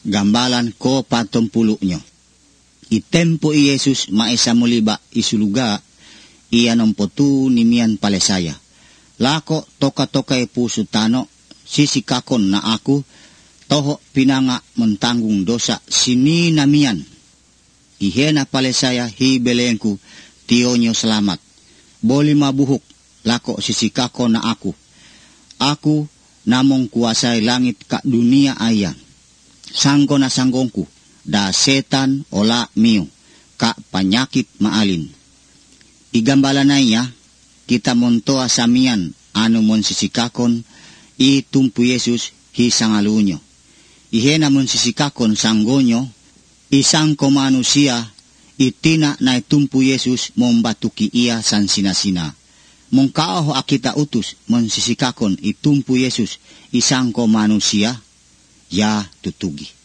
gambalan ko patumpulunyo. Itempo Yesus maesa muliba isuluga, iya nompotu nimian palesaya. Lako toka-toka puso tano, sisikakon na aku, toho pinanga mentanggung dosa sini namian. Ihena palesaya hibelengku, tionyo selamat. Boli mabuhuk, lako sisikakon na aku. Aku namong kuasai langit ka dunia ayan. Sangko na sanggongku, da setan ola miu, ka panyakit maalin. Igambalanaya, kita montoa samian anu mon sisikakon, itumpu Yesus hisangalunyo. Ihena mon sisikakon sanggonyo, isangko manusia, itina na itumpu Yesus mombatuki ia sansina-sina. Mongkao akita utus mon sisikakon itumpu Yesus isangko manusia, ya tutugi.